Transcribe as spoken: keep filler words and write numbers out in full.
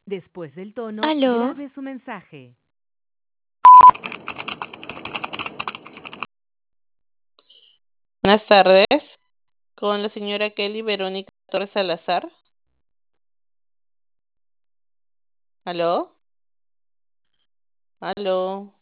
Después del tono, Aló, grabe su mensaje. Buenas tardes, con la señora Kelly Verónica Torres Salazar. ¿Aló? ¿Aló?